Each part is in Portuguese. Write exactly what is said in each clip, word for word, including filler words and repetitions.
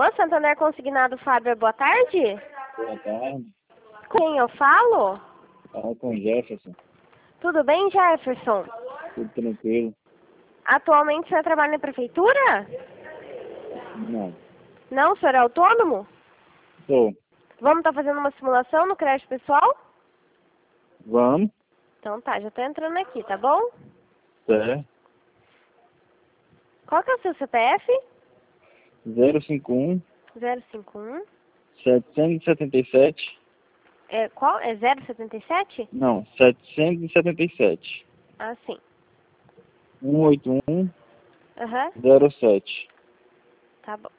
Alô, Santander Consignado Fábio, boa tarde. Boa tarde. Com quem eu falo? Fala com o Jefferson. Tudo bem, Jefferson? Tudo tranquilo? Atualmente o senhor trabalha na prefeitura? Não. Não, o senhor é autônomo? Sou. Vamos estar fazendo uma simulação no crédito pessoal? Vamos. Então tá, já tô entrando aqui, tá bom? Certo. Qual que é o seu C P F? zero cinco um, zero cinco um. setecentos e setenta e sete. É, qual? É zero setenta e sete? Não, setecentos e setenta e sete. Ah, sim. cento e oitenta e um, Aham, zero sete. tá bom.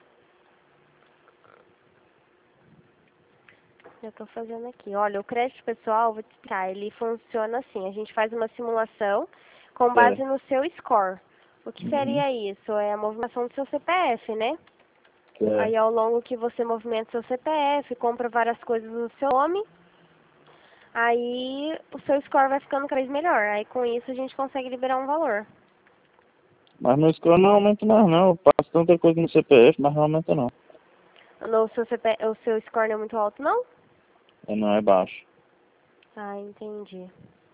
Eu tô fazendo aqui. Olha, o crédito pessoal, vou te explicar, ele funciona assim. A gente faz uma simulação com base É. no seu score. O que Uhum. seria isso? É a movimentação do seu C P F, né? Aí Certo. ao longo que você movimenta seu C P F, compra várias coisas no seu nome, aí o seu score vai ficando cada vez melhor. Aí com isso a gente consegue liberar um valor. Mas meu score não aumenta mais não. Eu passo tanta coisa no C P F, mas não aumenta não. No seu C P, o seu score não é muito alto, não? É, não, é baixo. Ah, entendi.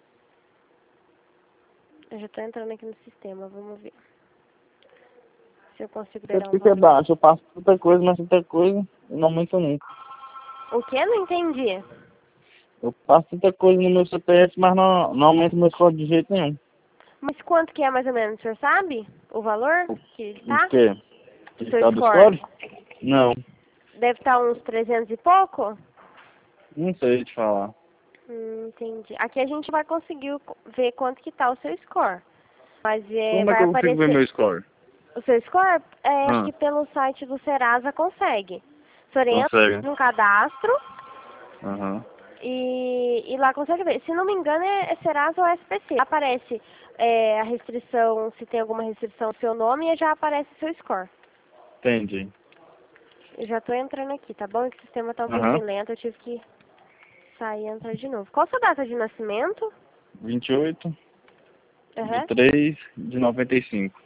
Eu já tô entrando aqui no sistema, vamos ver se eu consigo Por liberar um que que é valor. baixo? Eu passo tanta coisa, mas tanta coisa e não aumenta nunca. O que? Não entendi. Eu passo tanta coisa no meu C P F, mas não, não aumenta meu score de jeito nenhum. Mas quanto que é mais ou menos, o senhor sabe? O valor que ele O tá? quê? O O seu tal do score? score? Não. Deve estar uns trezentos e pouco? Não sei te falar. Hum, entendi. Aqui a gente vai conseguir o- ver quanto que tá o seu score. Mas é, Como é que vai eu consigo ver aparecer. meu score? O seu score, é, acho Ah, que pelo site do Serasa consegue. O senhor entra consegue. no cadastro Aham. e, e lá consegue ver. Se não me engano é, é Serasa ou S P C. Aparece é, a restrição, se tem alguma restrição no seu nome e já aparece o seu score. Entendi. Eu já tô entrando aqui, tá bom? É que o sistema tá um Aham. pouquinho lento, eu tive que sair e entrar de novo. Qual a sua data de nascimento? vinte e oito de Aham. três de noventa e cinco.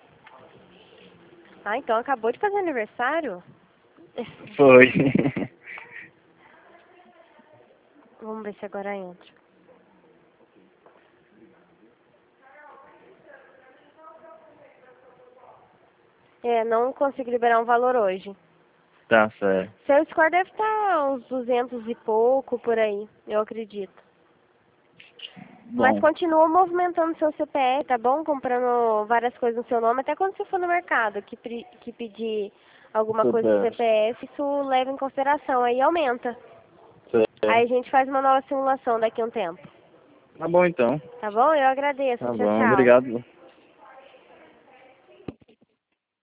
Ah, então acabou de fazer aniversário? Foi. Vamos ver se agora entra. É, não consigo liberar um valor hoje. Tá certo. Seu score deve estar uns duzentos e pouco por aí, eu acredito. Mas Bom, continua movimentando seu C P F, tá bom? Comprando várias coisas no seu nome, até quando você for no mercado, que, pri- que pedir alguma coisa do C P F. C P F, isso leva em consideração, aí aumenta. Aí Certo. a gente faz uma nova simulação daqui a um tempo. Tá bom então. Tá bom? Eu agradeço. Tá Tchau, bom. tchau. Obrigado.